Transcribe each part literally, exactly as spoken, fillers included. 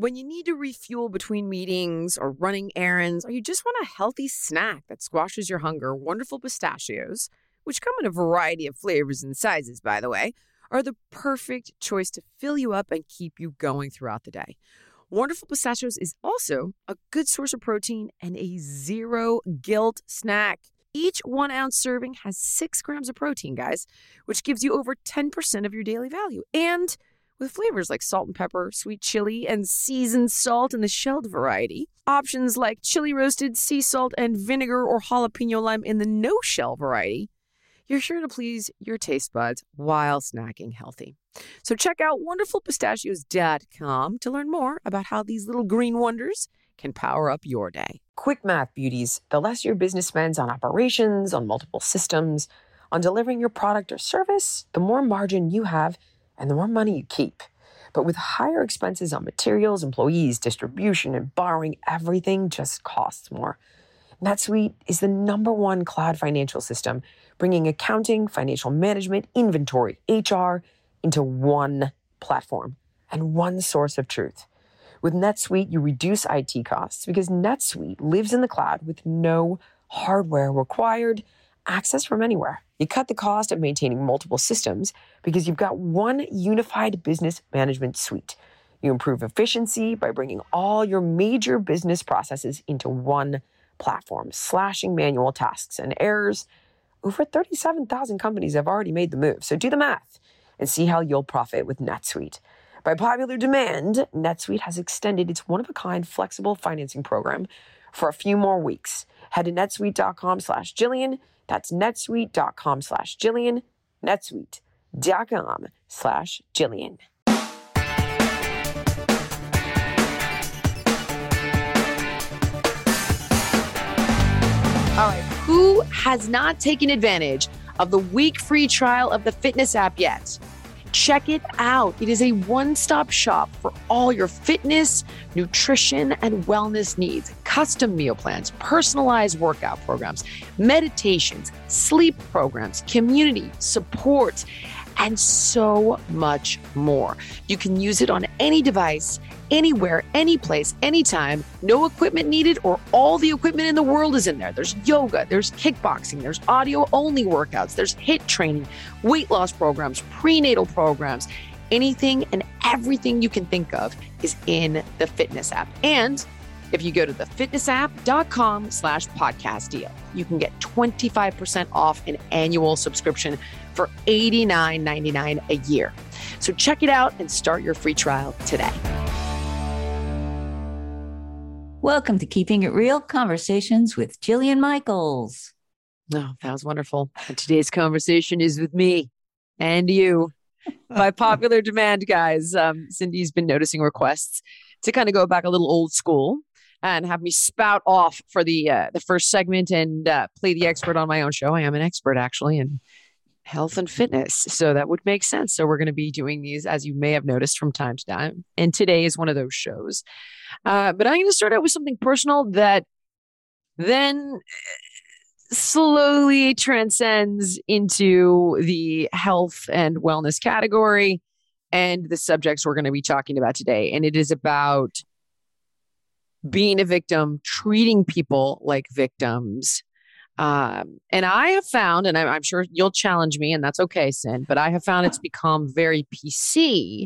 When you need to refuel between meetings or running errands, or you just want a healthy snack that squashes your hunger, Wonderful Pistachios, which come in a variety of flavors and sizes, by the way, are the perfect choice to fill you up and keep you going throughout the day. Wonderful Pistachios is also a good source of protein and a zero guilt snack. Each one ounce serving has six grams of protein, guys, which gives you over ten percent of your daily value. And with flavors like salt and pepper, sweet chili, and seasoned salt in the shelled variety. Options like chili roasted, sea salt, and vinegar or jalapeno lime in the no-shell variety. You're sure to please your taste buds while snacking healthy. So check out wonderful pistachios dot com to learn more about how these little green wonders can power up your day. Quick math, beauties. The less your business spends on operations, on multiple systems, on delivering your product or service, the more margin you have and the more money you keep. But with higher expenses on materials, employees, distribution, and borrowing, everything just costs more. NetSuite is the number one cloud financial system, bringing accounting, financial management, inventory, H R into one platform and one source of truth. With NetSuite, you reduce I T costs because NetSuite lives in the cloud with no hardware required, access from anywhere. You cut the cost of maintaining multiple systems because you've got one unified business management suite. You improve efficiency by bringing all your major business processes into one platform, slashing manual tasks and errors. Over thirty-seven thousand companies have already made the move, so do the math and see how you'll profit with NetSuite. By popular demand, NetSuite has extended its one-of-a-kind flexible financing program for a few more weeks. Head to netsuite.com slash Jillian. That's netsuite.com slash Jillian. netsuite.com slash Jillian. All right, who has not taken advantage of the week free trial of the fitness app yet? Check it out. It is a one-stop shop for all your fitness, nutrition, and wellness needs. Custom meal plans, personalized workout programs, meditations, sleep programs, community support, and so much more. You can use it on any device, anywhere, any place, anytime. No equipment needed, or all the equipment in the world is in there. There's yoga, there's kickboxing, there's audio-only workouts, there's HIIT training, weight loss programs, prenatal programs. Anything and everything you can think of is in the fitness app. And if you go to the fitnessapp.com slash podcast deal, you can get twenty-five percent off an annual subscription for eighty-nine ninety-nine a year. So check it out and start your free trial today. Welcome to Keeping It Real, Conversations with Jillian Michaels. Oh, that was wonderful. And today's conversation is with me and you. By popular demand, guys, um, Cindy's been noticing requests to kind of go back a little old school and have me spout off for the uh, the first segment and uh, play the expert on my own show. I am an expert, actually, in health and fitness. So that would make sense. So we're going to be doing these, as you may have noticed, from time to time. And today is one of those shows. Uh, but I'm going to start out with something personal that then slowly transcends into the health and wellness category and the subjects we're going to be talking about today. And it is about being a victim, treating people like victims. Um, and I have found, and I'm, I'm sure you'll challenge me, and that's okay, Sin, but I have found it's become very P C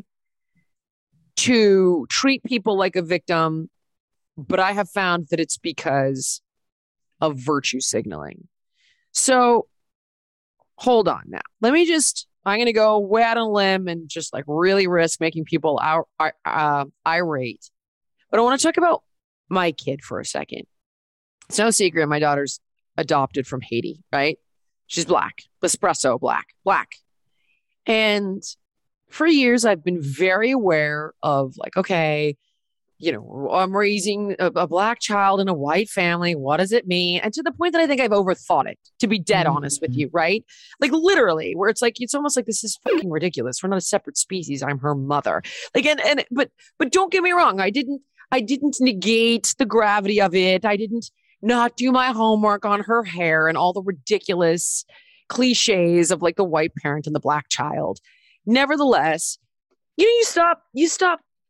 to treat people like a victim. But I have found that it's because of virtue signaling. So hold on now. Let me just, I'm going to go way out on a limb and just like really risk making people out, uh, irate. But I want to talk about my kid for a second. It's no secret my daughter's adopted from Haiti, right? She's black, espresso black, black. And for years, I've been very aware of like, okay, you know, I'm raising a, a black child in a white family. What does it mean? And to the point that I think I've overthought it, to be dead mm-hmm. honest with you, right? Like literally, where it's like, it's almost like this is fucking ridiculous. We're not a separate species. I'm her mother. Like, and, and, but, but don't get me wrong. I didn't, I didn't negate the gravity of it. I didn't not do my homework on her hair and all the ridiculous cliches of like the white parent and the black child. Nevertheless, you know, you stop, you stop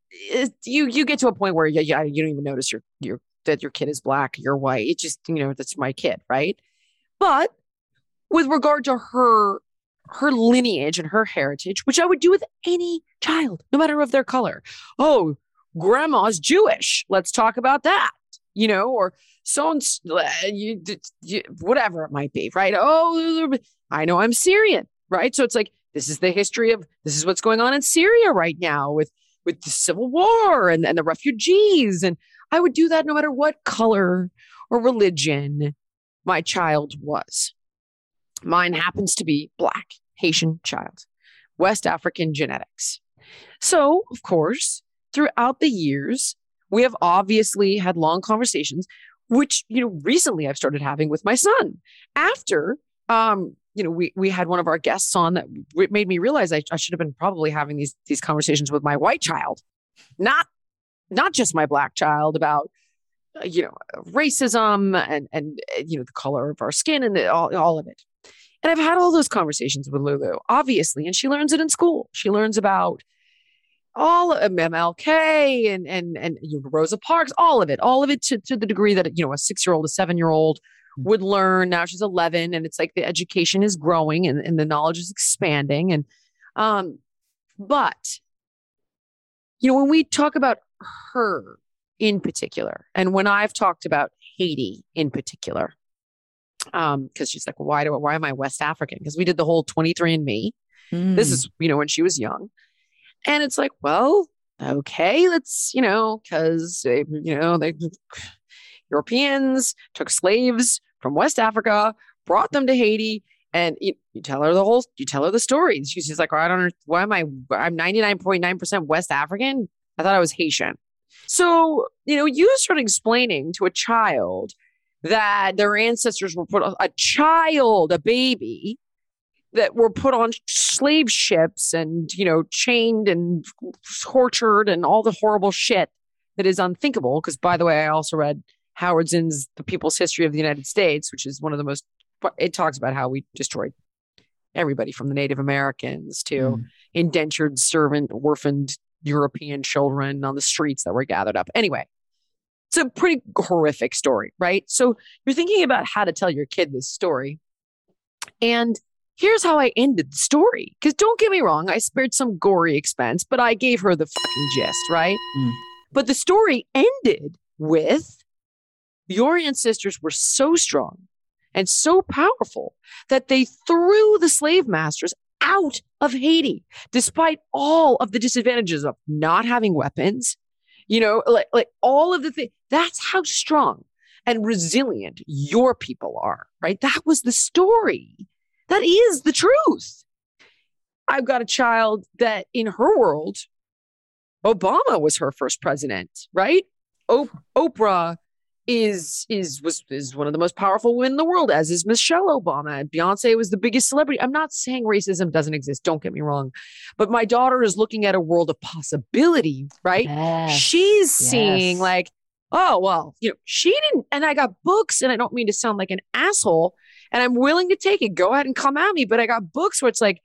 it, you you get to a point where you, you you don't even notice your your that your kid is black, you're white. It just, you know, that's my kid, right? But with regard to her her lineage and her heritage, which I would do with any child, no matter of their color. Oh, grandma's Jewish. Let's talk about that, you know, or so and you, you, whatever it might be, right? Oh, I know I'm Syrian, right? So it's like, this is the history of, this is what's going on in Syria right now with, with the civil war and, and the refugees. And I would do that no matter what color or religion my child was. Mine happens to be Black, Haitian child, West African genetics. So, of course, throughout the years, we have obviously had long conversations, which, you know, recently I've started having with my son. After, um, you know, we we had one of our guests on that made me realize I, I should have been probably having these these conversations with my white child, not not just my Black child about, you know, racism and and you know the color of our skin and the, all all of it. And I've had all those conversations with Lulu, obviously, and she learns it in school. She learns about all of M L K and and and you know, Rosa Parks, all of it, all of it to, to the degree that, you know, a six-year-old, a seven-year-old would learn. Now she's eleven, and it's like the education is growing and, and the knowledge is expanding. And um, but you know, when we talk about her in particular, and when I've talked about Haiti in particular, um, because she's like, well, why do why am I West African? Because we did the whole twenty-three and me. Mm. This is, you know, when she was young. And it's like, well, okay, let's, you know, because, you know, the Europeans took slaves from West Africa, brought them to Haiti, and you, you tell her the whole, you tell her the story. She's like, oh, I don't know, why am I, I'm ninety-nine point nine percent West African? I thought I was Haitian. So, you know, you start explaining to a child that their ancestors were put on, a child, a baby, that were put on slave ships and, you know, chained and tortured and all the horrible shit that is unthinkable. Because, by the way, I also read Howard Zinn's The People's History of the United States, which is one of the most, it talks about how we destroyed everybody from the Native Americans to mm. indentured servant, orphaned European children on the streets that were gathered up. Anyway, it's a pretty horrific story, right? So you're thinking about how to tell your kid this story. And here's how I ended the story. Because don't get me wrong, I spared some gory expense, but I gave her the fucking gist, right? Mm. But the story ended with, your ancestors were so strong and so powerful that they threw the slave masters out of Haiti, despite all of the disadvantages of not having weapons, you know, like, like all of the things. That's how strong and resilient your people are, right? That was the story. That is the truth. I've got a child that in her world, Obama was her first president, right? O- Oprah is is was is one of the most powerful women in the world, as is Michelle Obama. And Beyonce was the biggest celebrity. I'm not saying racism doesn't exist. Don't get me wrong. But my daughter is looking at a world of possibility, right? Yes. She's yes. seeing like, oh, well, you know, she didn't. And I got books, and I don't mean to sound like an asshole, and I'm willing to take it. Go ahead and come at me. But I got books where it's like,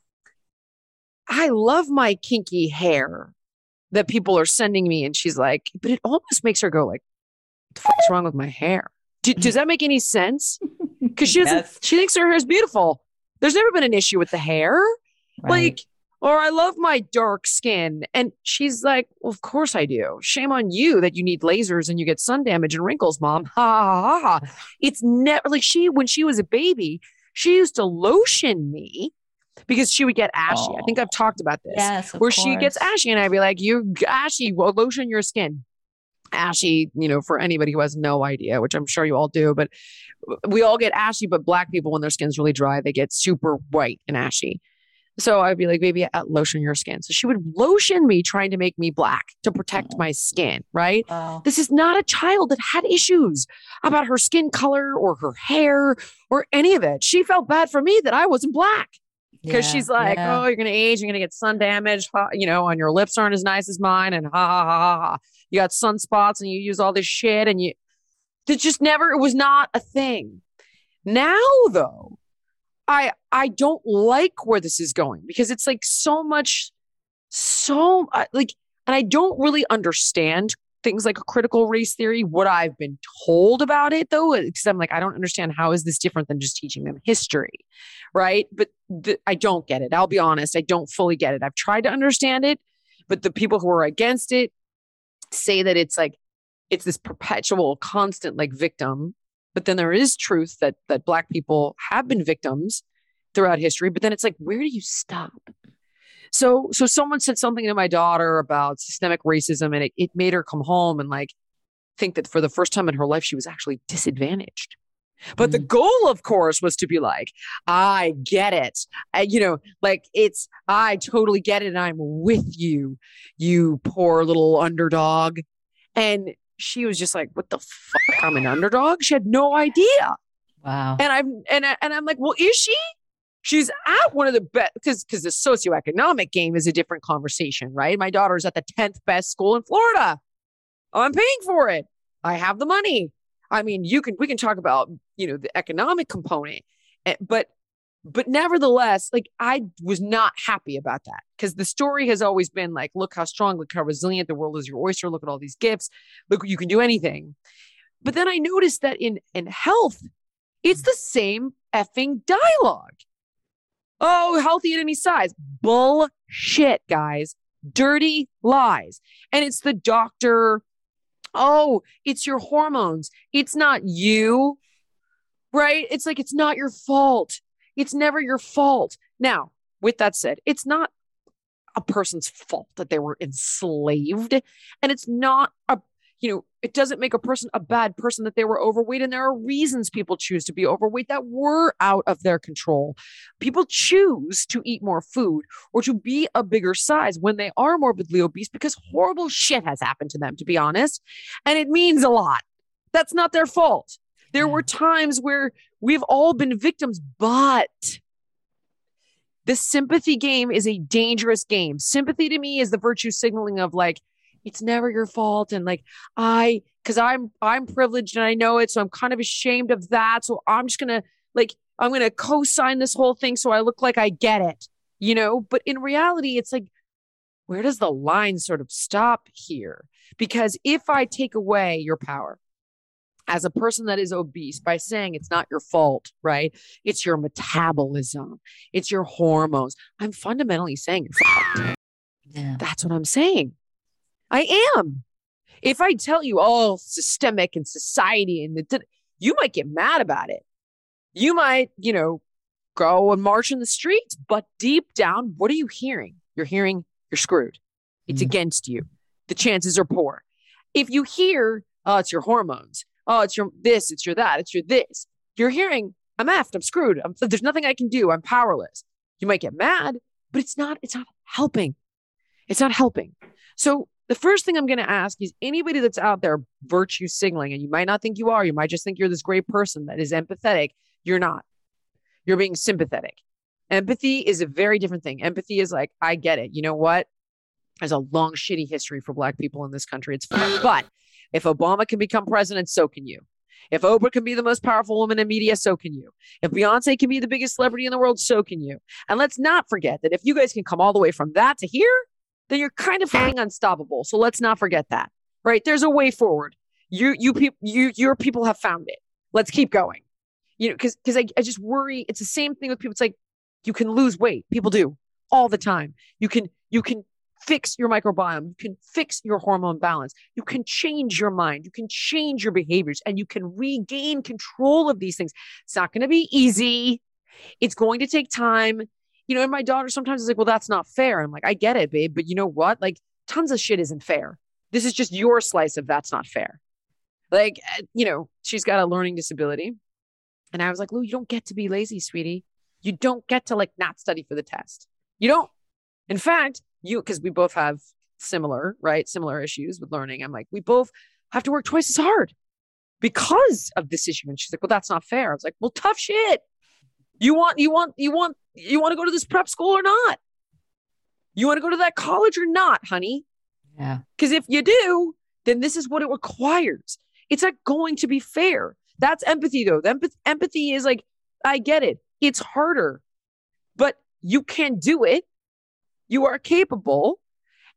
I love my kinky hair that people are sending me. And she's like, but it almost makes her go like, what the fuck's wrong with my hair? Do, does that make any sense? Because she doesn't, yes. she thinks her hair is beautiful. There's never been an issue with the hair. Right. Like, or I love my dark skin. And she's like, well, of course I do. Shame on you that you need lasers and you get sun damage and wrinkles, mom. Ha ha ha ha. It's never like she, when she was a baby, she used to lotion me because she would get ashy. Oh. I think I've talked about this. Yes, of where course. She gets ashy and I'd be like, you ashy, well, lotion your skin. Ashy, you know, for anybody who has no idea, which I'm sure you all do, but we all get ashy, but Black people, when their skin's really dry, they get super white and ashy. So I'd be like, baby, lotion your skin. So she would lotion me, trying to make me Black to protect my skin, right? Wow. This is not a child that had issues about her skin color or her hair or any of it. She felt bad for me that I wasn't Black. Because yeah, she's like, yeah. oh, you're going to age, you're going to get sun damage, ha, you know, and your lips aren't as nice as mine, and ha, ha, ha, ha, ha. You got sunspots and you use all this shit, and you, it just never, it was not a thing. Now, though, I, I don't like where this is going, because it's like so much, so, uh, like, And I don't really understand things like a critical race theory, what I've been told about it though, because I'm like, I don't understand how is this different than just teaching them history, right? But the, I don't get it. I'll be honest, I don't fully get it. I've tried to understand it, but the people who are against it say that it's like, it's this perpetual, constant like victim. But then there is truth that that Black people have been victims throughout history. But then it's like, where do you stop? So, so someone said something to my daughter about systemic racism, and it, it made her come home and like think that for the first time in her life, she was actually disadvantaged. But mm. the goal, of course, was to be like, I get it. I, you know, like it's, I totally get it. And I'm with you, you poor little underdog. And she was just like, what the fuck? I'm an underdog. She had no idea. Wow. And I'm, and, I, and I'm like, well, is she? She's at one of the best, because because the socioeconomic game is a different conversation, right? My daughter's at the tenth best school in Florida. I'm paying for it. I have the money. I mean, you can we can talk about, you know, the economic component, but but nevertheless, like I was not happy about that, because the story has always been like, look how strong, look how resilient, the world is your oyster. Look at all these gifts. Look, you can do anything. But then I noticed that in in health, it's the same effing dialogue. Oh, healthy at any size. Bullshit, guys. Dirty lies. And it's the doctor. Oh, it's your hormones. It's not you, right? It's like, it's not your fault. It's never your fault. Now, with that said, it's not a person's fault that they were enslaved. And it's not a, you know, it doesn't make a person a bad person that they were overweight. And there are reasons people choose to be overweight that were out of their control. People choose to eat more food or to be a bigger size when they are morbidly obese because horrible shit has happened to them, to be honest. And it means a lot. That's not their fault. There were times where we've all been victims, but the sympathy game is a dangerous game. Sympathy to me is the virtue signaling of like, it's never your fault. And like, I, cause I'm, I'm privileged and I know it. So I'm kind of ashamed of that. So I'm just going to like, I'm going to co-sign this whole thing. So I look like I get it, you know, but in reality, it's like, where does the line sort of stop here? Because if I take away your power as a person that is obese by saying it's not your fault, right? It's your metabolism. It's your hormones. I'm fundamentally saying you're fucked. Yeah. That's what I'm saying. I am. If I tell you, oh, systemic and society, and the, you might get mad about it. You might, you know, go and march in the streets, but deep down, what are you hearing? You're hearing you're screwed. It's mm. against you. The chances are poor. If you hear, oh, it's your hormones. Oh, it's your this, it's your that, it's your this. You're hearing, I'm effed, I'm screwed. I'm, there's nothing I can do. I'm powerless. You might get mad, but it's not, it's not helping. It's not helping. So the first thing I'm going to ask is anybody that's out there virtue signaling, and you might not think you are, you might just think you're this great person that is empathetic. You're not. You're being sympathetic. Empathy is a very different thing. Empathy is like, I get it. You know what? There's a long, shitty history for Black people in this country. It's fine. But if Obama can become president, so can you. If Oprah can be the most powerful woman in media, so can you. If Beyonce can be the biggest celebrity in the world, so can you. And let's not forget that if you guys can come all the way from that to here, then you're kind of fucking unstoppable. So let's not forget that, right? There's a way forward. You, you, people, you, your people have found it. Let's keep going. You know, because because I, I just worry. It's the same thing with people. It's like you can lose weight. People do all the time. You can you can fix your microbiome. You can fix your hormone balance. You can change your mind. You can change your behaviors, and you can regain control of these things. It's not going to be easy. It's going to take time. You know, and my daughter sometimes is like, well, that's not fair. I'm like, I get it, babe. But you know what? Like tons of shit isn't fair. This is just your slice of that's not fair. Like, you know, she's got a learning disability. And I was like, Lou, you don't get to be lazy, sweetie. You don't get to like not study for the test. You don't. In fact, you, because we both have similar, right? Similar issues with learning. I'm like, we both have to work twice as hard because of this issue. And she's like, well, that's not fair. I was like, well, tough shit. You want, you want, you want, you want to go to this prep school or not? You want to go to that college or not, honey? Yeah. Because if you do, then this is what it requires. It's not going to be fair. That's empathy, though. Empath- empathy is like, I get it. It's harder, but you can do it. You are capable.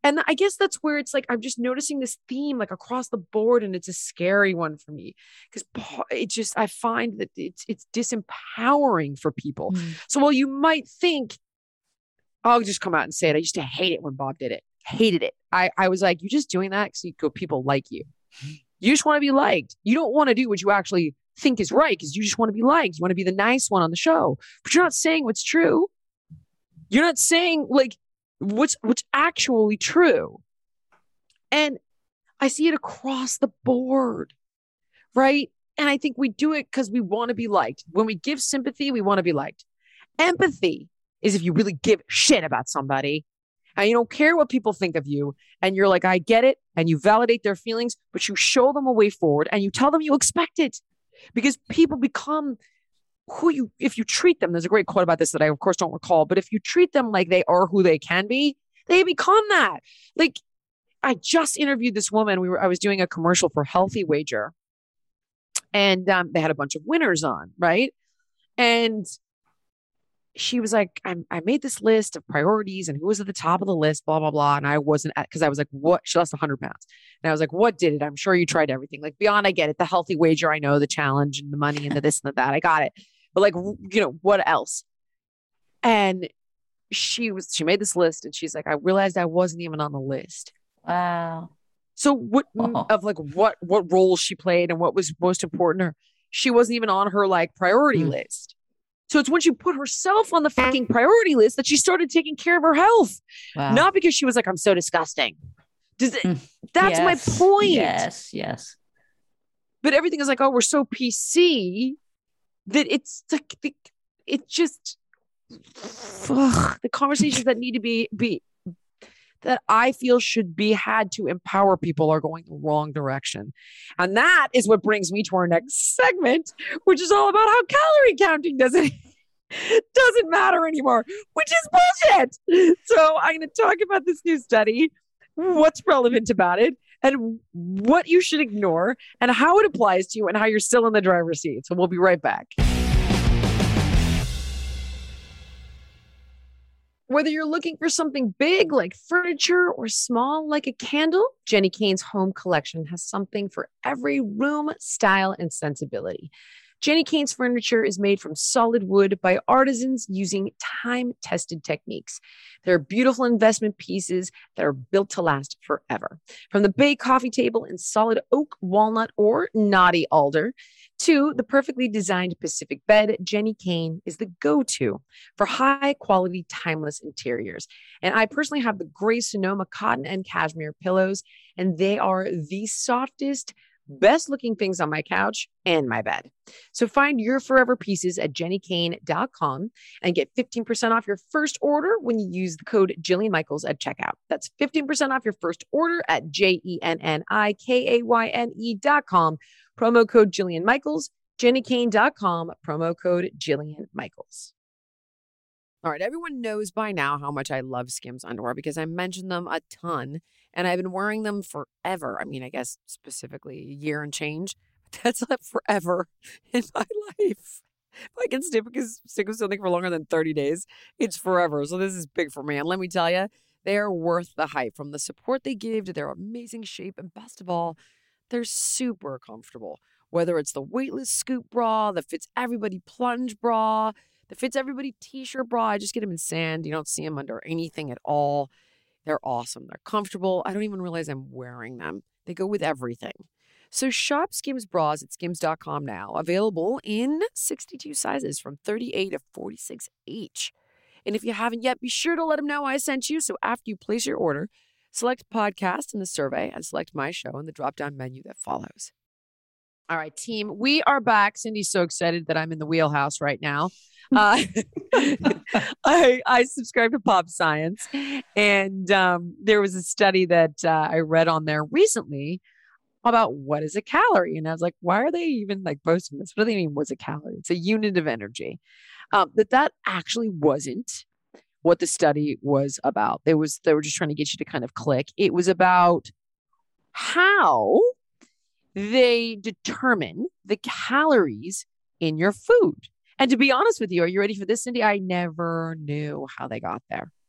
And I guess that's where it's like, I'm just noticing this theme like across the board, and it's a scary one for me because it just, I find that it's, it's disempowering for people. Mm. So while you might think, I'll just come out and say it. I used to hate it when Bob did it. Hated it. I, I was like, you're just doing that because you go, people like you. You just want to be liked. You don't want to do what you actually think is right because you just want to be liked. You want to be the nice one on the show, but you're not saying what's true. You're not saying like what's what's actually true. And I see it across the board, right? And I think we do it because we want to be liked. When we give sympathy, we want to be liked. Empathy is if you really give a shit about somebody and you don't care what people think of you, and you're like, I get it, and you validate their feelings, but you show them a way forward and you tell them you expect it. Because people become who you, if you treat them, there's a great quote about this that I, of course, don't recall, but if you treat them like they are who they can be, they become that. Like, I just interviewed this woman. We were, I was doing a commercial for Healthy Wager, and um, they had a bunch of winners on, right? And she was like, I, I made this list of priorities and who was at the top of the list, blah, blah, blah. And I wasn't at, because I was like, what? She lost one hundred pounds. And I was like, what did it? I'm sure you tried everything. Like, beyond, I get it. The Healthy Wager, I know, the challenge and the money and the this and the that. I got it. But like, you know, what else? And she was, she made this list and she's like, I realized I wasn't even on the list. Wow. So what oh. of like what, what roles she played and what was most important to her, she wasn't even on her like priority mm. list. So it's when she put herself on the fucking priority list that she started taking care of her health. Wow. Not because she was like, I'm so disgusting. Does it, that's yes. my point. Yes, yes. But everything is like, oh, we're so P C that it's like, it just, ugh, the conversations that need to be, be, that I feel should be had to empower people are going the wrong direction. And that is what brings me to our next segment, which is all about how calorie counting doesn't, doesn't matter anymore, which is bullshit. So I'm going to talk about this new study, what's relevant about it, and what you should ignore, and how it applies to you, and how you're still in the driver's seat. So we'll be right back. Whether you're looking for something big like furniture or small like a candle, Jenni Kayne's home collection has something for every room, style, and sensibility. Jenni Kayne's furniture is made from solid wood by artisans using time-tested techniques. They're beautiful investment pieces that are built to last forever. From the bay coffee table in solid oak, walnut, or knotty alder, to the perfectly designed Pacific bed, Jenni Kayne is the go-to for high-quality, timeless interiors. And I personally have the gray Sonoma cotton and cashmere pillows, and they are the softest, best-looking things on my couch and my bed. So find your forever pieces at jenni kayne dot com and get fifteen percent off your first order when you use the code Jillian Michaels at checkout. That's fifteen percent off your first order at J E N N I K A Y N E dot com. Promo code Jillian Michaels, jenni kayne dot com, promo code Jillian Michaels. All right, everyone knows by now how much I love Skims underwear because I mention them a ton, and I've been wearing them forever. I mean, I guess specifically a year and change. But that's not forever in my life. If I can stick stick with something for longer than thirty days, it's forever. So this is big for me. And let me tell you, they are worth the hype. From the support they give to their amazing shape, and best of all, they're super comfortable. Whether it's the weightless scoop bra, the fits everybody plunge bra, the fits everybody t-shirt bra. I just get them in sand. You don't see them under anything at all. They're awesome. They're comfortable. I don't even realize I'm wearing them. They go with everything. So shop Skims bras at skims dot com now. Available in sixty-two sizes from thirty-eight to forty-six each. And if you haven't yet, be sure to let them know I sent you. So after you place your order, select podcast in the survey and select my show in the drop-down menu that follows. All right, team, we are back. Cindy's so excited that I'm in the wheelhouse right now. Uh, I, I subscribe to Pop Science, and um, there was a study that uh, I read on there recently about what is a calorie. And I was like, why are they even like posting this? What do they mean what's a calorie? It's a unit of energy. Um, that that actually wasn't what the study was about. They was they were just trying to get you to kind of click. It was about how they determine the calories in your food. And to be honest with you, are you ready for this, Cindy? I never knew how they got there.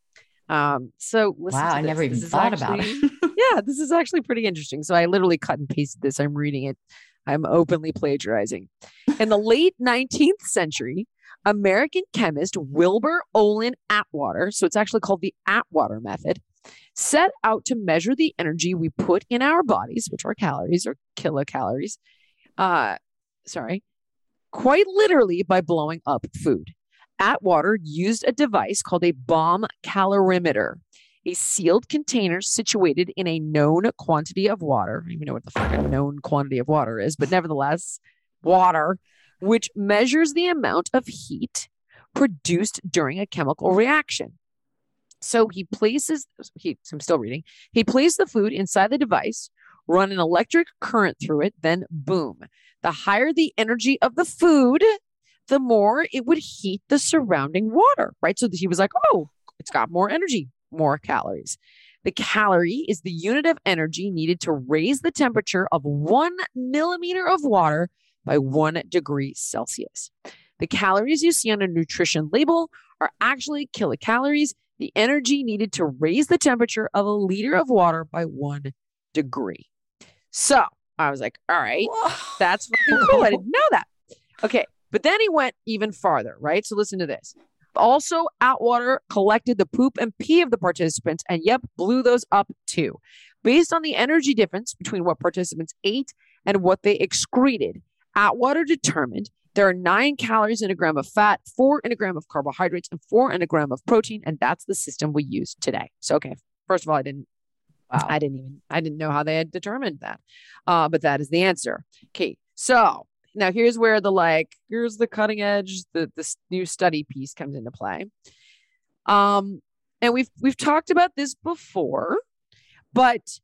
Um, so listen Wow, to I this. never even This is thought about actually, it. yeah, this is actually pretty interesting. So I literally cut and pasted this. I'm reading it. I'm openly plagiarizing. In the late nineteenth century, American chemist Wilbur Olin Atwater, so it's actually called the Atwater method, set out to measure the energy we put in our bodies, which are calories or kilocalories. Uh, sorry, quite literally by blowing up food. Atwater used a device called a bomb calorimeter, a sealed container situated in a known quantity of water. I don't even know what the fuck a known quantity of water is, but nevertheless, water, which measures the amount of heat produced during a chemical reaction. So he places, he, I'm still reading, he placed the food inside the device, run an electric current through it, then boom. The higher the energy of the food, the more it would heat the surrounding water, right? So he was like, oh, it's got more energy, more calories. The calorie is the unit of energy needed to raise the temperature of one millimeter of water by one degree Celsius. The calories you see on a nutrition label are actually kilocalories, the energy needed to raise the temperature of a liter of water by one degree. So I was like, all right, that's fucking cool. I didn't know that. Okay. But then he went even farther, right? So listen to this. Also, Atwater collected the poop and pee of the participants and, yep, blew those up too. Based on the energy difference between what participants ate and what they excreted, Atwater determined there are nine calories in a gram of fat, four in a gram of carbohydrates, and four in a gram of protein. And that's the system we use today. So, okay, first of all, I didn't, wow. I didn't even, I didn't know how they had determined that. Uh, but that is the answer. Okay, so now here's where the like, here's the cutting edge, the this new study piece comes into play. Um, and we've we've talked about this before, but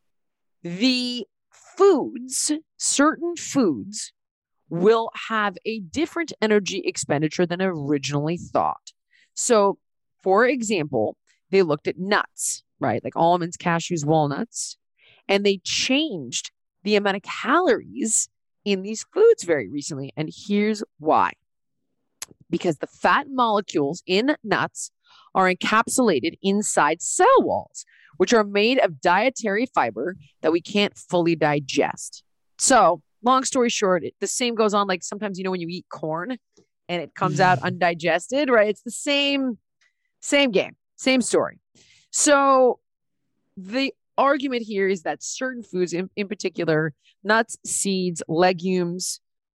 the foods, certain foods will have a different energy expenditure than originally thought. So, for example, they looked at nuts, right? Like almonds, cashews, walnuts, and they changed the amount of calories in these foods very recently. And here's why. Because the fat molecules in nuts are encapsulated inside cell walls, which are made of dietary fiber that we can't fully digest. So, long story short, it, the same goes on. Like sometimes, you know, when you eat corn and it comes out undigested, right? It's the same, same game, same story. So the argument here is that certain foods, in, in particular, nuts, seeds, legumes,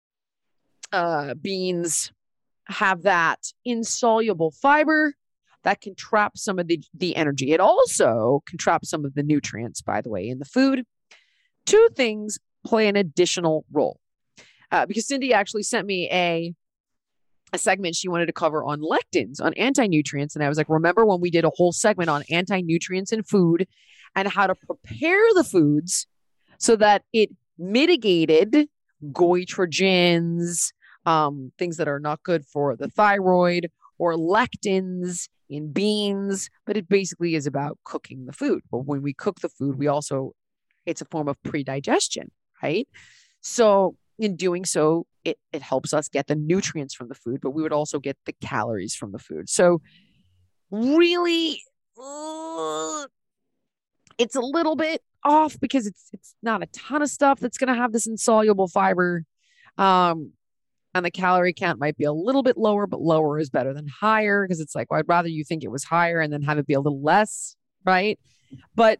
uh, beans, have that insoluble fiber that can trap some of the, the energy. It also can trap some of the nutrients, by the way, in the food. Two things play an additional role. Uh, because Cindy actually sent me a, a segment she wanted to cover on lectins, on anti-nutrients. And I was like, remember when we did a whole segment on anti-nutrients in food and how to prepare the foods so that it mitigated goitrogens, um, things that are not good for the thyroid, or lectins in beans, but it basically is about cooking the food. But when we cook the food, we also, it's a form of pre-digestion, right? So in doing so, it, it helps us get the nutrients from the food, but we would also get the calories from the food. So really, uh, it's a little bit off because it's it's not a ton of stuff that's going to have this insoluble fiber. Um, and the calorie count might be a little bit lower, but lower is better than higher because it's like, well, I'd rather you think it was higher and then have it be a little less, right? But,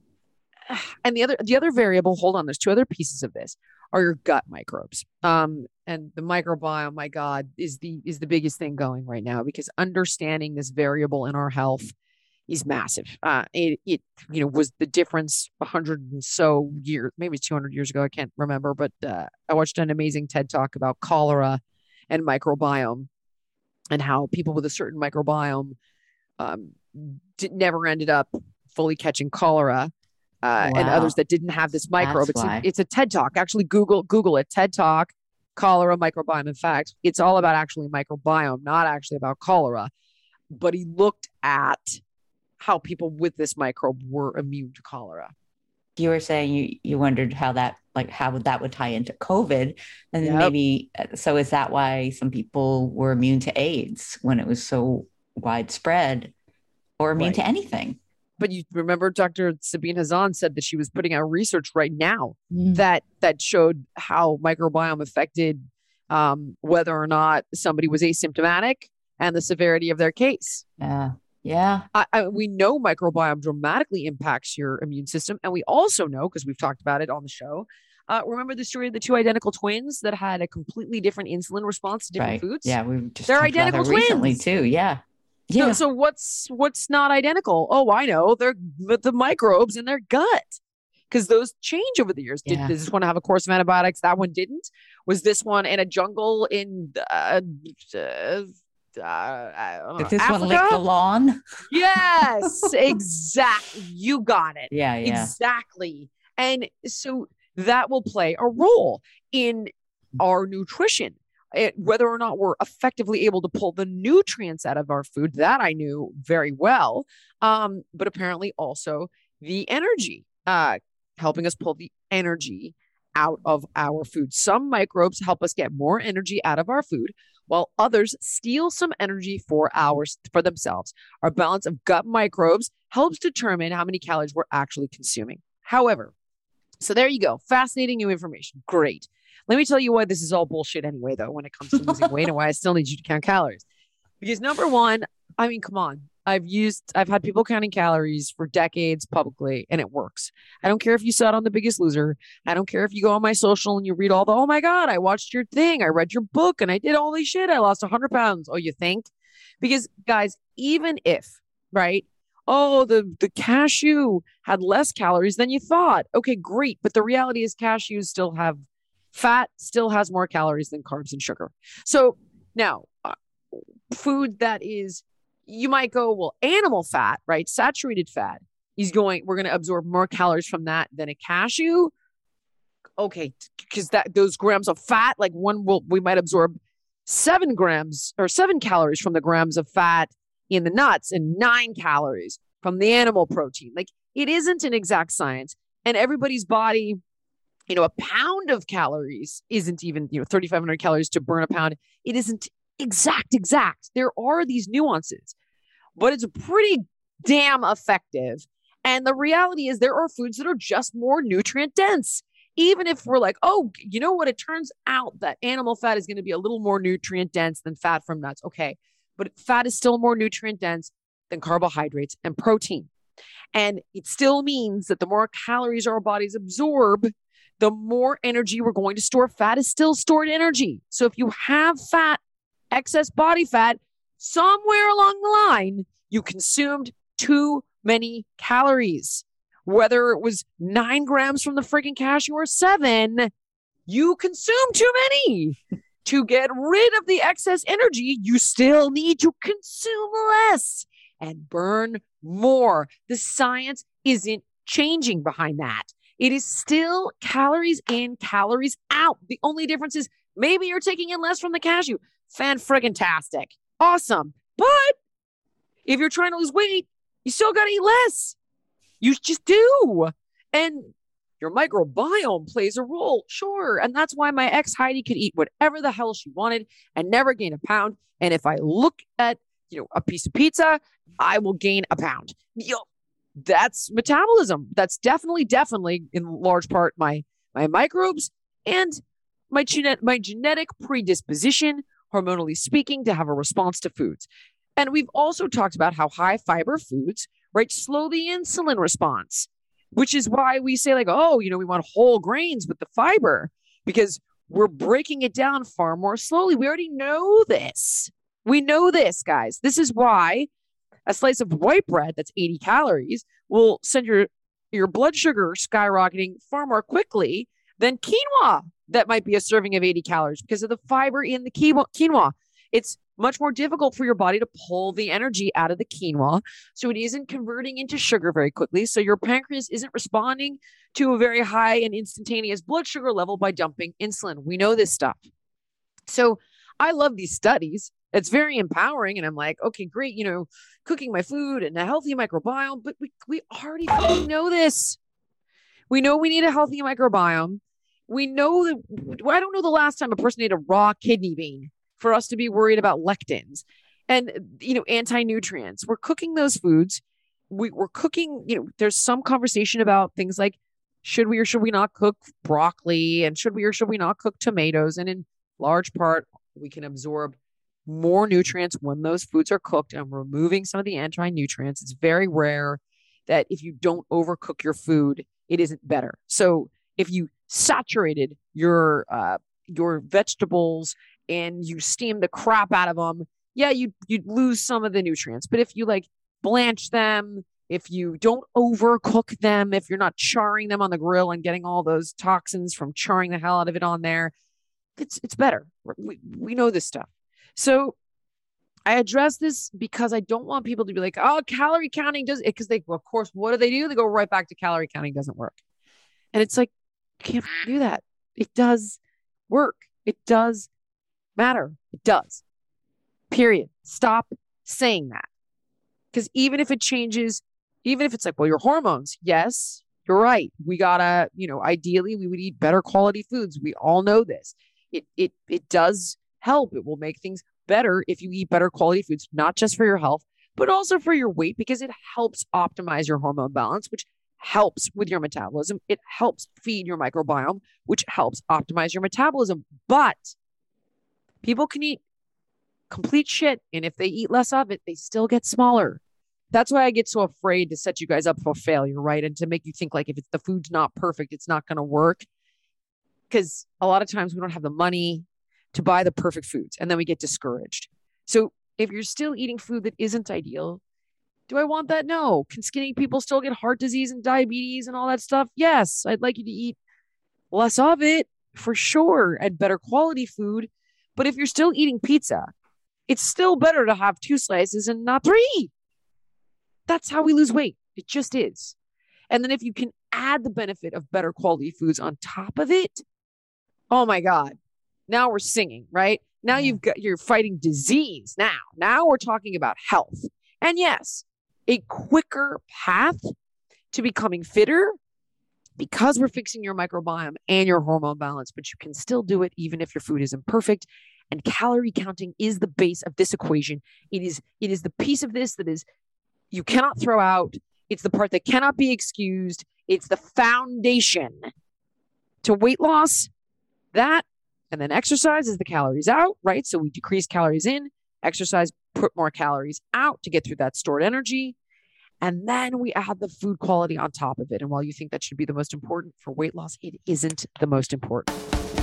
and the other, the other variable, hold on, there's two other pieces of this, are your gut microbes. Um, and the microbiome, my God, is the, is the biggest thing going right now because understanding this variable in our health is massive. Uh, it, it, you know, was the difference a hundred and so years, maybe two hundred years ago. I can't remember, but uh, I watched an amazing TED talk about cholera and microbiome and how people with a certain microbiome um, did, never ended up fully catching cholera. Uh, wow. And others that didn't have this microbe. It's a, it's a TED talk. Actually, Google Google it. TED talk, cholera microbiome. In fact, it's all about actually microbiome, not actually about cholera. But he looked at how people with this microbe were immune to cholera. You were saying you you wondered how that like how would that would tie into COVID, and then Yep. maybe so is that why some people were immune to AIDS when it was so widespread? or immune Right. to anything. But you remember Doctor Sabine Hazan said that she was putting out research right now Mm. that that showed how microbiome affected um, whether or not somebody was asymptomatic and the severity of their case. Yeah. Yeah. I, I, we know microbiome dramatically impacts your immune system. And we also know, because we've talked about it on the show, uh, remember the story of the two identical twins that had a completely different insulin response to different Right. foods? Yeah. We just They're talked about identical that recently twins. too. Yeah. So, Yeah. so what's what's not identical? Oh, I know. They're the, the microbes in their gut, because those change over the years. Did, Yeah. does this one have a course of antibiotics? That one didn't. Was this one in a jungle in uh, uh, uh, I don't know, Did this Africa? one lick the lawn? Yes, exactly. You got it. Yeah. Yeah. Exactly. And so that will play a role in our nutrition. It, whether or not we're effectively able to pull the nutrients out of our food, that I knew very well. Um, but apparently also the energy, uh, helping us pull the energy out of our food. Some microbes help us get more energy out of our food, while others steal some energy for ours for themselves. Our balance of gut microbes helps determine how many calories we're actually consuming. However, so there you go. Fascinating new information. Great. Let me tell you why this is all bullshit anyway, though, when it comes to losing weight and why I still need you to count calories. Because number one, I mean, come on. I've used, I've had people counting calories for decades publicly, and it works. I don't care if you saw it on The Biggest Loser. I don't care if you go on my social and you read all the, oh my God, I watched your thing. I read your book and I did all this shit. I lost one hundred pounds. Oh, you think? Because guys, even if, right? Oh, the, the cashew had less calories than you thought. Okay, great. But the reality is cashews still have fat, still has more calories than carbs and sugar. So now, uh, food that is, you might go, well, animal fat, right? Saturated fat is going, we're going to absorb more calories from that than a cashew. Okay, because that those grams of fat, like one will, we might absorb seven grams or seven calories from the grams of fat in the nuts and nine calories from the animal protein. Like, it isn't an exact science, and everybody's body, you know, a pound of calories isn't even, you know, thirty-five hundred calories to burn a pound. It isn't exact, exact. There are these nuances, but it's pretty damn effective. And the reality is there are foods that are just more nutrient dense. Even if we're like, oh, you know what? It turns out that animal fat is going to be a little more nutrient dense than fat from nuts. Okay. But fat is still more nutrient dense than carbohydrates and protein. And it still means that the more calories our bodies absorb, the more energy we're going to store. Fat is still stored energy. So if you have fat, excess body fat, somewhere along the line, you consumed too many calories. Whether it was nine grams from the freaking cashew or seven, you consumed too many. To get rid of the excess energy, you still need to consume less and burn more. The science isn't changing behind that. It is still calories in, calories out. The only difference is maybe you're taking in less from the cashew. Fan-friggin-tastic. Awesome. But if you're trying to lose weight, you still got to eat less. You just do. And your microbiome plays a role. Sure. And that's why my ex Heidi could eat whatever the hell she wanted and never gain a pound. And if I look at, you know, a piece of pizza, I will gain a pound. You know, that's metabolism. That's definitely, definitely in large part my my microbes and my genet- my genetic predisposition, hormonally speaking, to have a response to foods. And we've also talked about how high fiber foods, right, slow the insulin response, which is why we say like, oh, you know, we want whole grains with the fiber because we're breaking it down far more slowly. We already know this. We know this, guys. This is why a slice of white bread that's eighty calories will send your, your blood sugar skyrocketing far more quickly than quinoa that might be a serving of eighty calories because of the fiber in the quinoa. It's much more difficult for your body to pull the energy out of the quinoa. So it isn't converting into sugar very quickly. So your pancreas isn't responding to a very high and instantaneous blood sugar level by dumping insulin. We know this stuff. So I love these studies. It's very empowering. And I'm like, okay, great. You know, cooking my food and a healthy microbiome, but we, we already fucking know this. We know we need a healthy microbiome. We know that, I don't know the last time a person ate a raw kidney bean for us to be worried about lectins. and, you know, anti-nutrients. We're cooking those foods. We, we're cooking, you know, there's some conversation about things like, should we or should we not cook broccoli? And should we or should we not cook tomatoes? And in large part, we can absorb more nutrients when those foods are cooked, and removing some of the anti-nutrients. It's very rare that if you don't overcook your food, it isn't better. So if you saturated your uh, your vegetables and you steam the crap out of them, yeah, you'd, you'd lose some of the nutrients. But if you like blanch them, if you don't overcook them, if you're not charring them on the grill and getting all those toxins from charring the hell out of it on there, it's it's better. We, we know this stuff. So I address this because I don't want people to be like, oh, calorie counting does it. Because they, well, of course, what do they do? They go right back to calorie counting doesn't work. And it's like, you can't do that. It does work. It does matter. It does. Period. Stop saying that. Because even if it changes, even if it's like, well, your hormones, yes, you're right. We gotta, you know, ideally we would eat better quality foods. We all know this. It it it does help. It will make things better if you eat better quality foods, not just for your health, but also for your weight, because it helps optimize your hormone balance, which helps with your metabolism. It helps feed your microbiome, which helps optimize your metabolism. But people can eat complete shit, and if they eat less of it, they still get smaller. That's why I get so afraid to set you guys up for failure, right? And to make you think like if it's the food's not perfect, it's not going to work. Because a lot of times we don't have the money to buy the perfect foods, and then we get discouraged. So if you're still eating food that isn't ideal, do I want that? No. Can skinny people still get heart disease and diabetes and all that stuff? Yes. I'd like you to eat less of it for sure, and better quality food. But if you're still eating pizza, it's still better to have two slices and not three. That's how we lose weight. It just is. And then if you can add the benefit of better quality foods on top of it, oh my God, now we're singing, right? Now yeah. you've got, you're fighting disease. Now, now we're talking about health. And yes, a quicker path to becoming fitter because we're fixing your microbiome and your hormone balance, but you can still do it even if your food isn't perfect. And calorie counting is the base of this equation. It is, it is the piece of this that is, you cannot throw out. It's the part that cannot be excused. It's the foundation to weight loss. That, and then exercise is the calories out, right? So we decrease calories in, exercise, put more calories out to get through that stored energy. And then we add the food quality on top of it. And while you think that should be the most important for weight loss, it isn't the most important.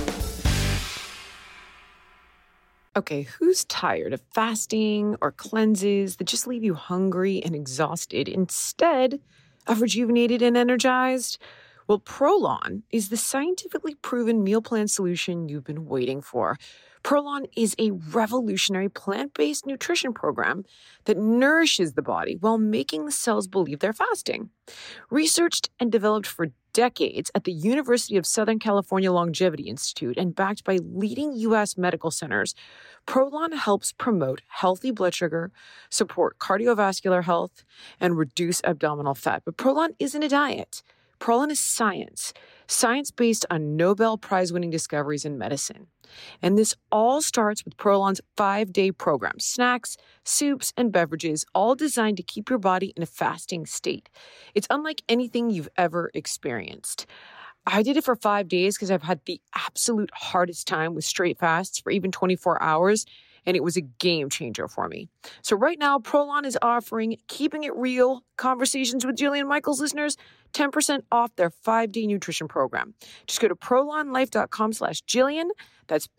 Okay, who's tired of fasting or cleanses that just leave you hungry and exhausted instead of rejuvenated and energized? Well, Prolon is the scientifically proven meal plan solution you've been waiting for. Prolon is a revolutionary plant-based nutrition program that nourishes the body while making the cells believe they're fasting. Researched and developed for decades at the University of Southern California Longevity Institute and backed by leading U S medical centers, Prolon helps promote healthy blood sugar, support cardiovascular health, and reduce abdominal fat. But Prolon isn't a diet. Prolon is science, science based on Nobel Prize-winning discoveries in medicine. And this all starts with Prolon's five-day program, snacks, soups, and beverages, all designed to keep your body in a fasting state. It's unlike anything you've ever experienced. I did it for five days because I've had the absolute hardest time with straight fasts for even twenty-four hours, and it was a game changer for me. So right now, Prolon is offering Keeping It Real Conversations with Jillian Michaels listeners ten percent off their five-day nutrition program. Just go to prolonlife.com slash Jillian. That's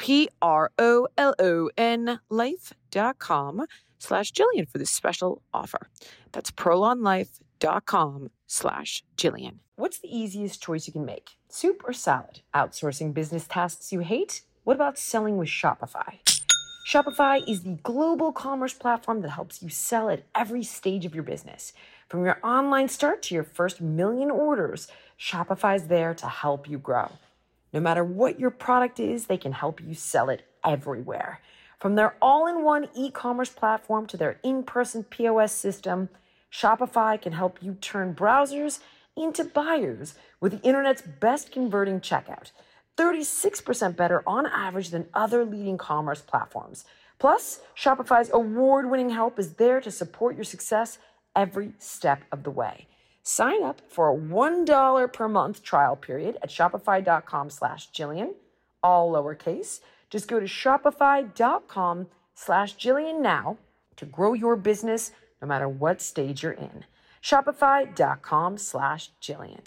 P-R-O-L-O-N life.com slash Jillian for this special offer. That's prolonlife.com slash Jillian. What's the easiest choice you can make? Soup or salad? Outsourcing business tasks you hate? What about selling with Shopify? Shopify is the global commerce platform that helps you sell at every stage of your business. From your online start to your first million orders, Shopify's there to help you grow. No matter what your product is, they can help you sell it everywhere. From their all-in-one e-commerce platform to their in-person P O S system, Shopify can help you turn browsers into buyers with the internet's best converting checkout. thirty-six percent better on average than other leading commerce platforms. Plus, Shopify's award-winning help is there to support your success every step of the way. Sign up for a one dollar per month trial period at shopify.com slash Jillian, all lowercase. Just go to shopify.com slash Jillian now to grow your business no matter what stage you're in. Shopify.com slash Jillian.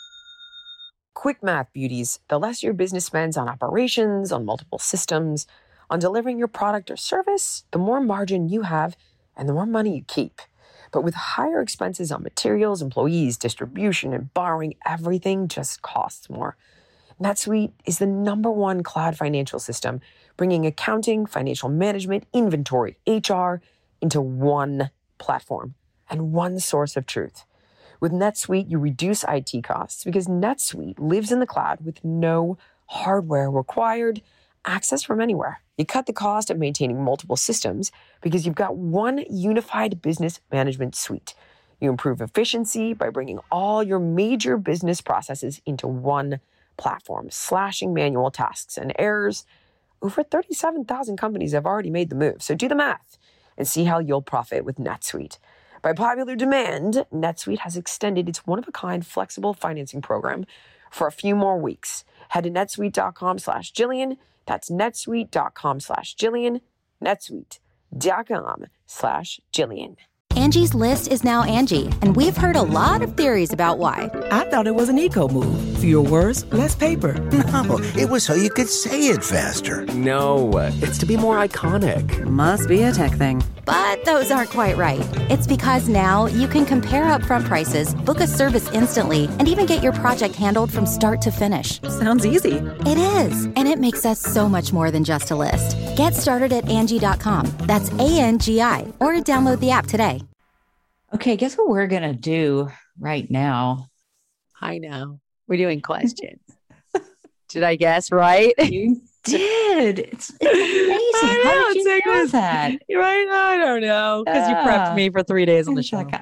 Quick math, beauties. The less your business spends on operations, on multiple systems, on delivering your product or service, the more margin you have and the more money you keep. But with higher expenses on materials, employees, distribution, and borrowing, everything just costs more. NetSuite is the number one cloud financial system, bringing accounting, financial management, inventory, H R into one platform and one source of truth. With NetSuite, you reduce I T costs because NetSuite lives in the cloud with no hardware required, access from anywhere. You cut the cost of maintaining multiple systems because you've got one unified business management suite. You improve efficiency by bringing all your major business processes into one platform, slashing manual tasks and errors. Over thirty-seven thousand companies have already made the move, so do the math and see how you'll profit with NetSuite. By popular demand, NetSuite has extended its one-of-a-kind flexible financing program for a few more weeks. Head to netsuite.com slash Jillian. That's netsuite.com slash Jillian. netsuite.com slash Jillian. Angie's List is now Angie, and we've heard a lot of theories about why. I thought it was an eco move. Fewer words, less paper. No, it was so you could say it faster. No, it's to be more iconic. Must be a tech thing. But those aren't quite right. It's because now you can compare upfront prices, book a service instantly, and even get your project handled from start to finish. Sounds easy. It is, and it makes us so much more than just a list. Get started at Angie dot com. That's A N G I, or download the app today. Okay, guess what we're going to do right now? I know. We're doing questions. Did I guess right? You did. It's, it's amazing. I know, How did you it's know like, that? You're right. I don't know. Because you prepped me for three days on the show.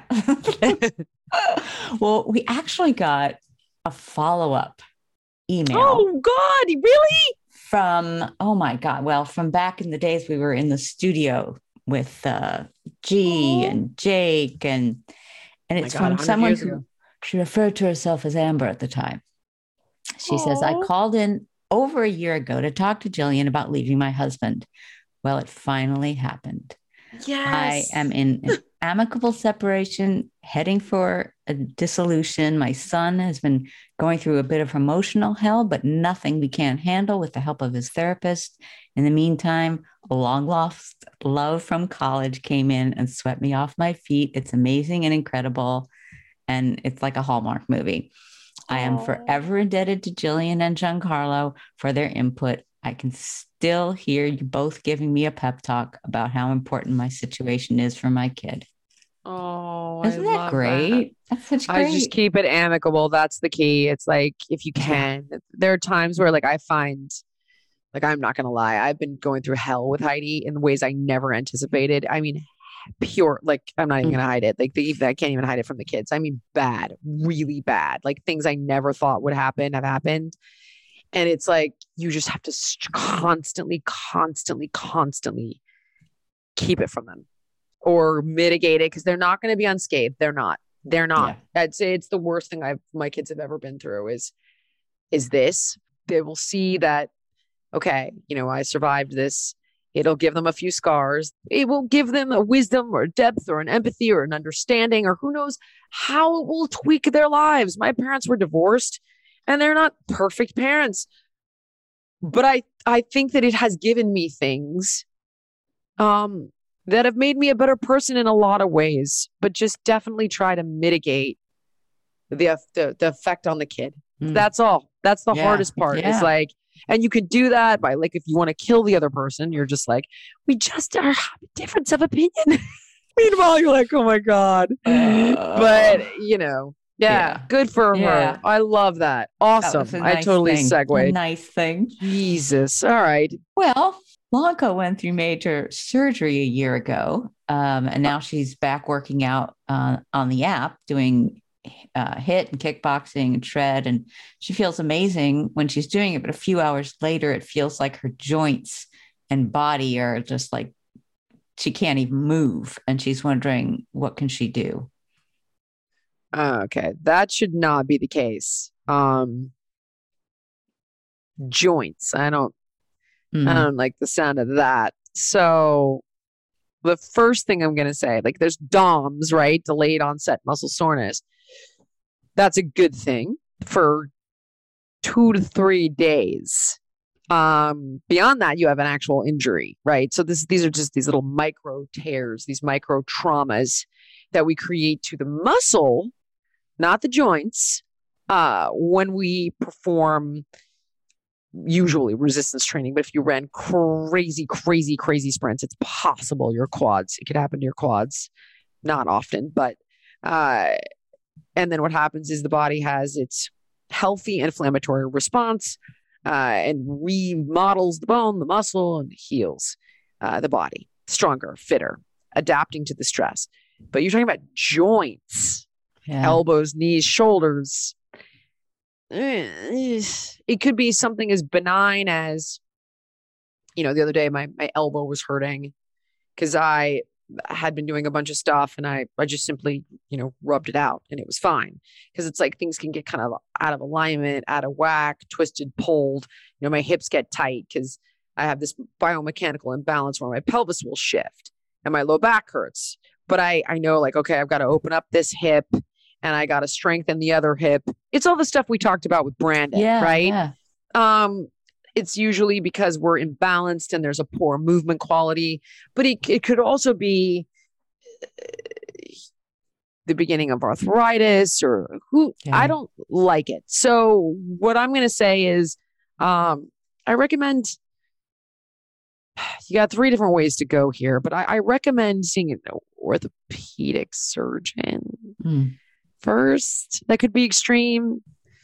Well, we actually got a follow-up email. Oh, God. Really? From, oh my God. Well, from back in the days we were in the studio with uh, G oh. and Jake. And, and it's oh God, from someone who she referred to herself as Amber at the time. She Aww. says, I called in over a year ago to talk to Jillian about leaving my husband. Well, it finally happened. Yes. I am in an amicable separation, heading for a dissolution. My son has been going through a bit of emotional hell, but nothing we can't handle with the help of his therapist. In the meantime, a long lost love from college came in and swept me off my feet. It's amazing and incredible. And it's like a Hallmark movie. I am forever indebted to Jillian and Giancarlo for their input. I can still hear you both giving me a pep talk about how important my situation is for my kid. Oh, isn't I that love great? That. That's such great. I just keep it amicable. That's the key. It's like, if you can, yeah. There are times where like I find, like, I'm not going to lie, I've been going through hell with Heidi in ways I never anticipated. I mean, pure, like, I'm not even going to hide it. Like, the, I can't even hide it from the kids. I mean, bad, really bad. Like, things I never thought would happen have happened. And it's like, you just have to constantly, constantly, constantly keep it from them or mitigate it, because they're not going to be unscathed. They're not. They're not. Yeah. I'd say it's the worst thing I've my kids have ever been through is, is this. They will see that, okay, you know, I survived this. It'll give them a few scars. It will give them a wisdom or depth or an empathy or an understanding, or who knows how it will tweak their lives. My parents were divorced and they're not perfect parents. But I, I think that it has given me things um, that have made me a better person in a lot of ways, but just definitely try to mitigate the, the, the effect on the kid. Mm. That's all. That's the yeah. hardest part. Yeah. Is like, and you can do that by, like, if you want to kill the other person, you're just like, we just are have a difference of opinion. Meanwhile, you're like, oh my God. Uh, but, you know, yeah, yeah. good for yeah. her. I love that. Awesome. That nice I totally thing. segued. A nice thing. Jesus. All right. Well, Blanca went through major surgery a year ago. Um, and now she's back working out uh, on the app, doing Uh, hit and kickboxing and shred, and she feels amazing when she's doing it. But a few hours later, it feels like her joints and body are just like she can't even move, and she's wondering what can she do. Uh, okay, that should not be the case. Um, joints. I don't. Mm. I don't like the sound of that. So the first thing I'm going to say, like there's D O M S, right? Delayed onset muscle soreness. That's a good thing for two to three days. Um, beyond that, you have an actual injury, right? So this, these are just these little micro tears, these micro traumas that we create to the muscle, not the joints, uh, when we perform usually resistance training. But if you ran crazy, crazy, crazy sprints, it's possible your quads, it could happen to your quads, not often, but, uh, and then what happens is the body has its healthy inflammatory response, uh, and remodels the bone, the muscle, and heals, uh, the body stronger, fitter, adapting to the stress. But you're talking about joints, Yeah. elbows, knees, shoulders. It could be something as benign as, you know, the other day my, my elbow was hurting because I had been doing a bunch of stuff and I, I just simply, you know, rubbed it out and it was fine. Because it's like things can get kind of out of alignment, out of whack, twisted, pulled. You know, my hips get tight because I have this biomechanical imbalance where my pelvis will shift and my low back hurts. But I, I know like, okay, I've got to open up this hip and I got to strengthen the other hip. It's all the stuff we talked about with Brandon, Yeah, right? yeah. Um, it's usually because we're imbalanced and there's a poor movement quality, but it, it could also be the beginning of arthritis or who, Yeah. I don't like it. So what I'm going to say is, um, I recommend, you got three different ways to go here, but I, I recommend seeing an orthopedic surgeon Mm. first. That could be extreme,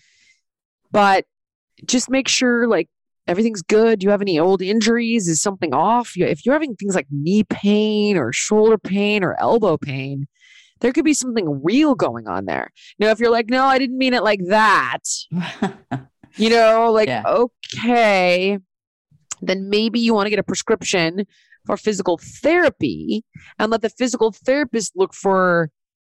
but just make sure like everything's good. Do you have any old injuries? Is something off? You- If you're having things like knee pain or shoulder pain or elbow pain, there could be something real going on there. Now, if you're like, no, I didn't mean it like that, you know, like, Yeah. okay, then maybe you want to get a prescription for physical therapy and let the physical therapist look for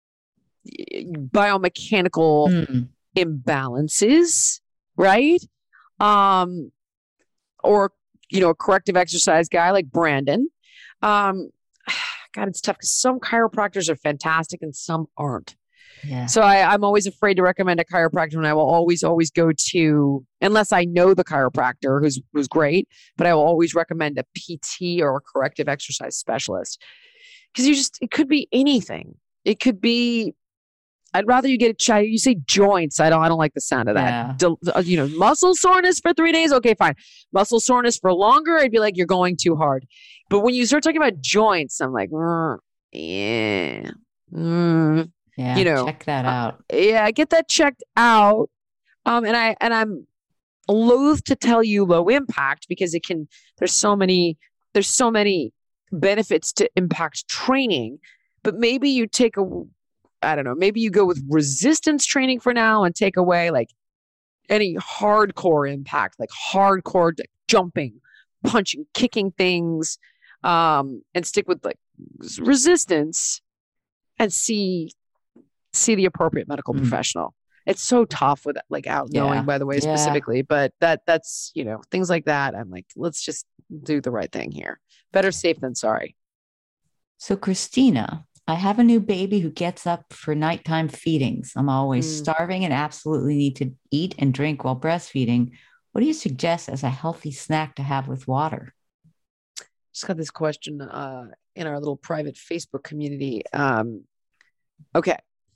y- biomechanical Mm. imbalances, right? Um, or, you know, a corrective exercise guy like Brandon. Um, God, it's tough because some chiropractors are fantastic and some aren't. Yeah. So I, I'm always afraid to recommend a chiropractor, and I will always, always go to, unless I know the chiropractor who's who's great, but I will always recommend a P T or a corrective exercise specialist. Because you just, it could be anything. It could be, I'd rather you get a check. You say joints. I don't, I don't like the sound of that. Yeah. Del- uh, you know, muscle soreness for three days. Okay, fine. Muscle soreness for longer. I'd be like, you're going too hard. But when you start talking about joints, I'm like, mm, yeah, mm, Yeah. you know, check that uh, out. yeah, get that checked out. Um, and I, and I'm loath to tell you low impact because it can, there's so many, there's so many benefits to impact training, but maybe you take a, I don't know, maybe you go with resistance training for now and take away like any hardcore impact, like hardcore like, jumping, punching, kicking things, um, and stick with like resistance and see, see the appropriate medical Mm. professional. It's so tough with like out knowing, Yeah. by the way, Yeah. specifically, but that that's, you know, things like that. I'm like, let's just do the right thing here. Better safe than sorry. So, Christina, I have a new baby who gets up for nighttime feedings. I'm always Mm. starving and absolutely need to eat and drink while breastfeeding. What do you suggest as a healthy snack to have with water? Just got this question uh, in our little private Facebook community. Um, okay.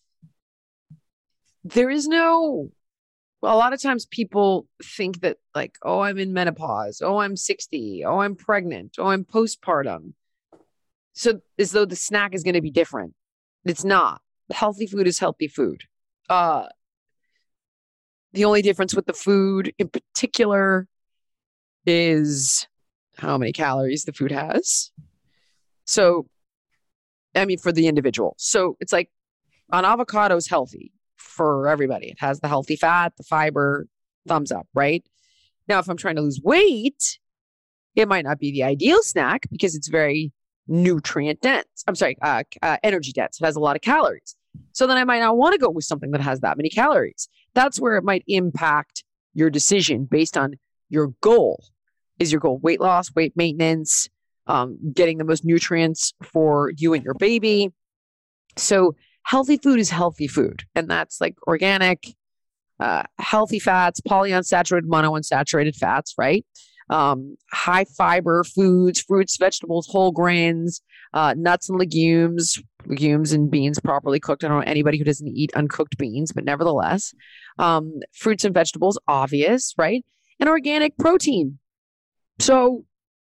There is no, well, a lot of times people think that like, oh, I'm in menopause. Oh, I'm sixty. Oh, I'm pregnant. Oh, I'm postpartum. So as though the snack is going to be different. It's not. Healthy food is healthy food. Uh, the only difference with the food in particular is how many calories the food has. So, I mean, for the individual. So it's like an avocado is healthy for everybody. It has the healthy fat, the fiber, thumbs up, right? Now, if I'm trying to lose weight, it might not be the ideal snack because it's very nutrient dense. I'm sorry, uh, uh, energy dense. It has a lot of calories. So then I might not want to go with something that has that many calories. That's where it might impact your decision based on your goal. Is your goal weight loss, weight maintenance, um, getting the most nutrients for you and your baby? So healthy food is healthy food. And that's like organic, uh, healthy fats, polyunsaturated, monounsaturated fats, right? Um, high fiber foods, fruits, vegetables, whole grains, uh, nuts and legumes, legumes and beans properly cooked. I don't know anybody who doesn't eat uncooked beans, but nevertheless, um, fruits and vegetables, obvious, right? And organic protein. So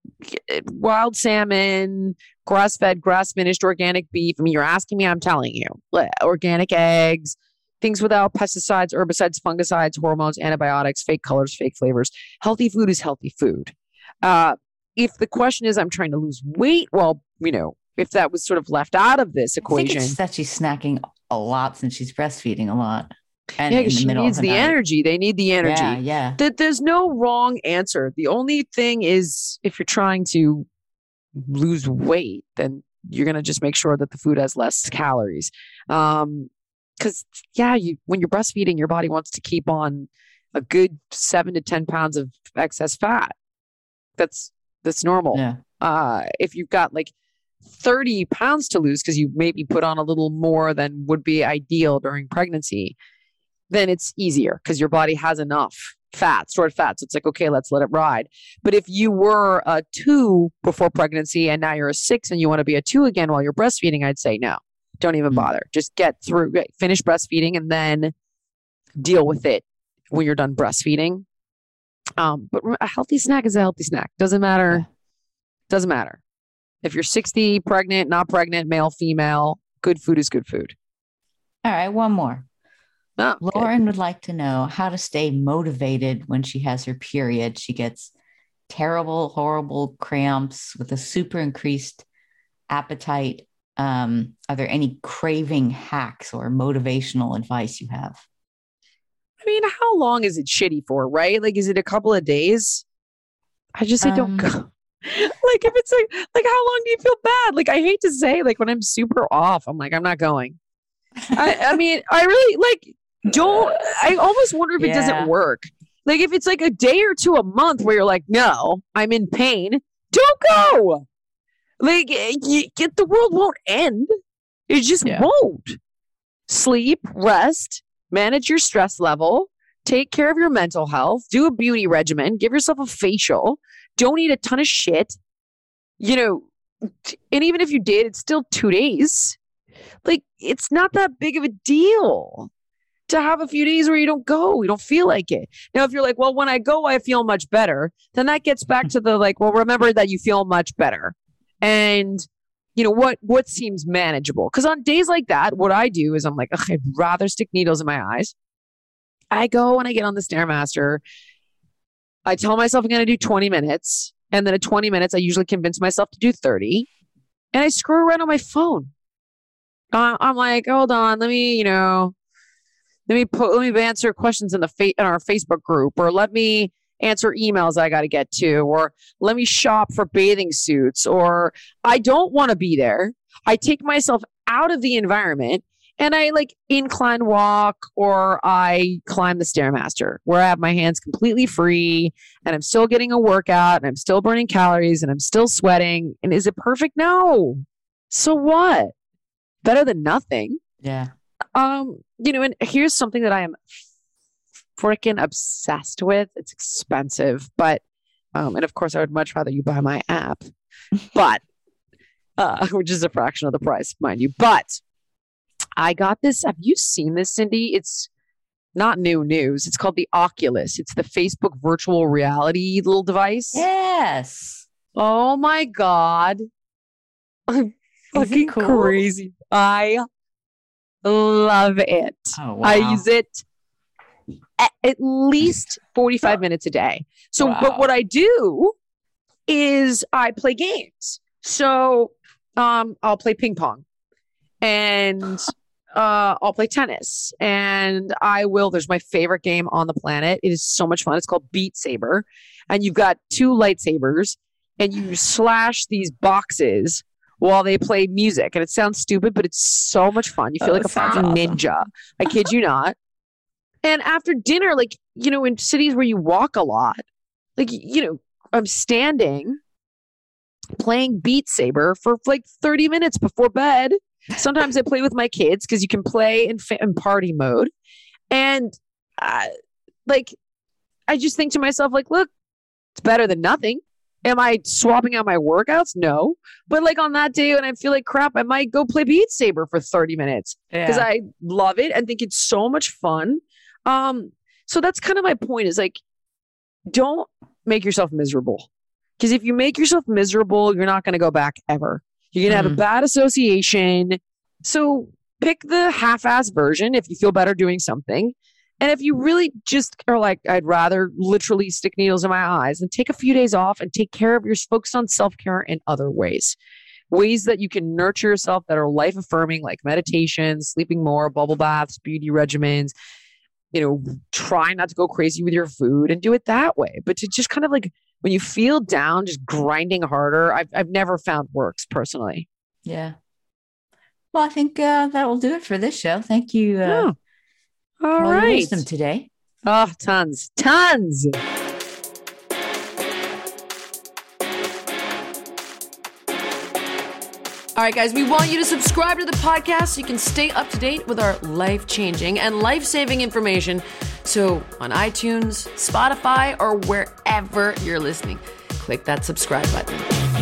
wild salmon, grass-fed, grass-finished organic beef. I mean, you're asking me, I'm telling you. Organic eggs, things without pesticides, herbicides, fungicides, hormones, antibiotics, fake colors, fake flavors. Healthy food is healthy food. Uh, if the question is, I'm trying to lose weight, well, you know, if that was sort of left out of this equation. I think it's that she's snacking a lot since she's breastfeeding a lot. And yeah, because she needs the, the energy. They need the energy. Yeah, yeah. That there's no wrong answer. The only thing is, if you're trying to lose weight, then you're gonna just make sure that the food has less calories. Um, because yeah, you when you're breastfeeding, your body wants to keep on a good seven to ten pounds of excess fat. That's that's normal. Yeah. Uh, if you've got like thirty pounds to lose because you maybe put on a little more than would be ideal during pregnancy, then it's easier because your body has enough fat, stored fat. So it's like, okay, let's let it ride. But if you were a two before pregnancy and now you're a six and you want to be a two again while you're breastfeeding, I'd say no, don't even bother. Just get through, finish breastfeeding and then deal with it when you're done breastfeeding. Um, but a healthy snack is a healthy snack. Doesn't matter. Doesn't matter. If you're sixty, pregnant, not pregnant, male, female, good food is good food. All right, one more. Oh, okay. Lauren would like to know how to stay motivated when she has her period. She gets terrible, horrible cramps with a super increased appetite. Um, are there any craving hacks or motivational advice you have? I mean, how long is it shitty for, right? Like, is it a couple of days? I just say um, don't go. Like, if it's like, like, how long do you feel bad? Like, I hate to say, like, when I'm super off, I'm like, I'm not going. I, I mean, I really, like, don't, I almost wonder if it yeah. doesn't work. Like, if it's like a day or two a month where you're like, no, I'm in pain, don't go. Like, you, get the world won't end. It just yeah. won't. Sleep, rest, manage your stress level, take care of your mental health, do a beauty regimen, give yourself a facial, don't eat a ton of shit. You know, and even if you did, it's still two days. Like, it's not that big of a deal to have a few days where you don't go, you don't feel like it. Now, if you're like, well, when I go, I feel much better, then that gets back to the like, well, remember that you feel much better. And, you know, what what seems manageable? Because on days like that, what I do is I'm like, ugh, I'd rather stick needles in my eyes. I go and I get on the Stairmaster. I tell myself I'm going to do twenty minutes. And then at twenty minutes, I usually convince myself to do thirty. And I screw around on my phone. Uh, I'm like, hold on, let me, you know, let me put, let me answer questions in the fa- in our Facebook group, or let me answer emails I got to get to, or let me shop for bathing suits, or I don't want to be there. I take myself out of the environment and I like incline walk, or I climb the Stairmaster where I have my hands completely free and I'm still getting a workout and I'm still burning calories and I'm still sweating. And is it perfect? No. So what? Better than nothing. Yeah. Um, you know, and here's something that I am freaking obsessed with. It's expensive, but um, and of course I would much rather you buy my app, but uh, which is a fraction of the price, mind you. But I got this. Have you seen this, Cindy? It's not new news. It's called the Oculus. It's the Facebook virtual reality little device. Yes. Oh my God. I'm fucking cool? crazy. I love it. Oh, wow. I use it at, at least forty-five minutes a day. So, wow. But what I do is I play games. So um, I'll play ping pong and uh, I'll play tennis, and I will. There's my favorite game on the planet. It is so much fun. It's called Beat Saber, and you've got two lightsabers and you slash these boxes while they play music. And it sounds stupid, but it's so much fun. You feel Oh, like a it sounds fucking awesome. ninja. I kid you not. And after dinner, like, you know, in cities where you walk a lot, like, you know, I'm standing playing Beat Saber for like thirty minutes before bed. Sometimes I play with my kids because you can play in, fa- in party mode. And uh, like, I just think to myself, like, look, it's better than nothing. Am I swapping out my workouts? No. But like on that day when I feel like crap, I might go play Beat Saber for thirty minutes because Yeah. I love it and think it's so much fun. Um, so that's kind of my point is like, don't make yourself miserable. Because if you make yourself miserable, you're not going to go back ever. You're going to have a Mhm. bad association. So pick the half-ass version if you feel better doing something. And if you really just are like, I'd rather literally stick needles in my eyes, then take a few days off and take care of your focus on self-care in other ways. Ways that you can nurture yourself that are life-affirming, like meditation, sleeping more, bubble baths, beauty regimens. You know, try not to go crazy with your food and do it that way. But to just kind of like, when you feel down, just grinding harder, I've, I've never found works personally. Yeah. Well, I think uh, that will do it for this show. Thank you uh, Oh, for all all your right. wisdom today. Oh, tons, tons. All right, guys, we want you to subscribe to the podcast so you can stay up to date with our life-changing and life-saving information. So on iTunes, Spotify, or wherever you're listening, click that subscribe button.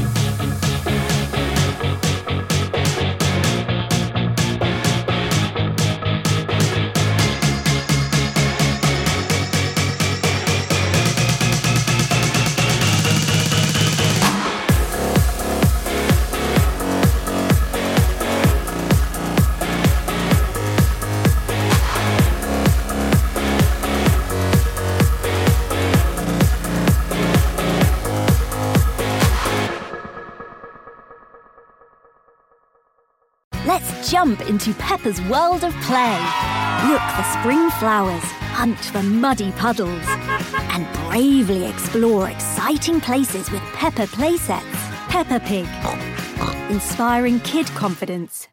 Let's jump into Peppa's world of play. Look for spring flowers, hunt for muddy puddles, and bravely explore exciting places with Peppa playsets. Peppa Pig, inspiring kid confidence.